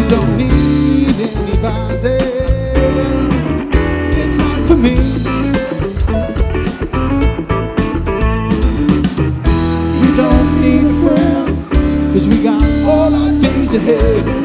don't need anybody. It's not for me. You don't need a friend, 'cause we got all our days ahead.